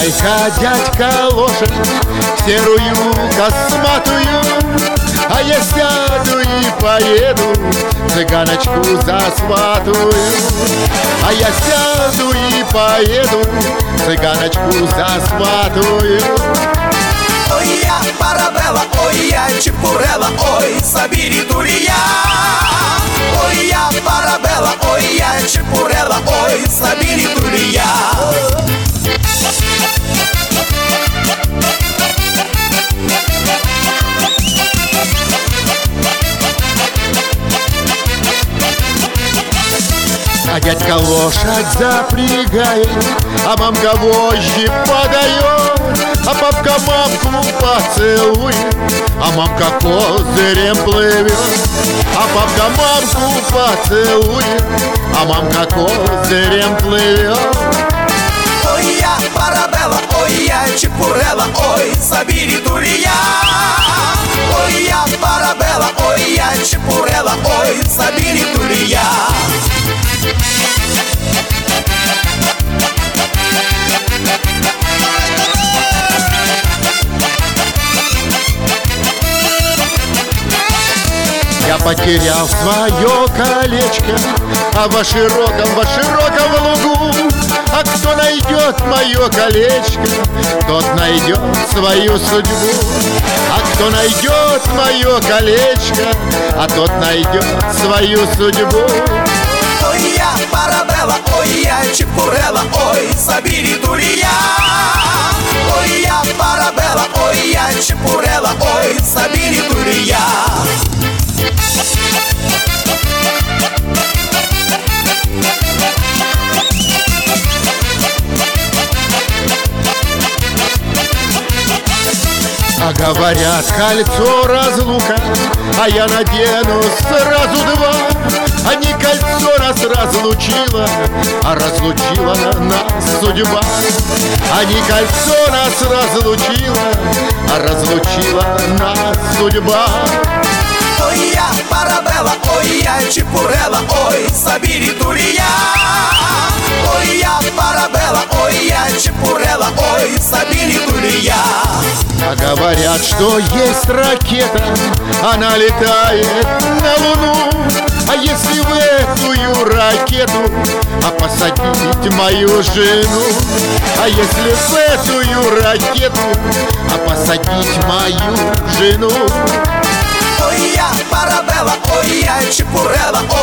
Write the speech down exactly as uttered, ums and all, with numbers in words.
Дай-ка, дядька, лошадь серую косматую, а я сяду и поеду, цыганочку засватую. А я сяду и поеду, цыганочку засватую. Ой, я парабелла, ой, я чепурелла, ой, собери дурия. Ой, я парабелла, ой, я чепурелла, ой, собери дурия. А дядька лошадь запрягает, а мамка вожжи подает, а папка мамку поцелует, а мамка козырем плывет. А папка мамку поцелует, а мамка козырем плывет. Ой, я парабелла, ой, я чепурелла, ой, собери дурия. Ой, я парабелла, ой, я чепурелла, ой, собери дурия. Я потерял свое колечко, а во широком, во широком лугу. А кто найдет мое колечко, тот найдет свою судьбу. А кто найдет мое колечко, а тот найдет свою судьбу. Ой, я парабелла, ой, я чепурелла, ой, собери дурия. Ой, я парабелла, ой, я чепурелла, ой, собери дурия. А говорят, кольцо разлука, а я надену сразу два. А не кольцо нас разлучило, а разлучила нас судьба. А не кольцо нас разлучило, а разлучила нас судьба. Ой, я парабелла, ой, я чепурелла, ой, собери дурия. Ой, я парабелла, ой, я чепурелла, ой, собери дурия. А говорят, что есть ракета, она летает на Луну. А если в эту ракету, а посадить мою жену? А если в эту ракету, а посадить мою жену? Ой, я парабелла, ой, я чепурелла,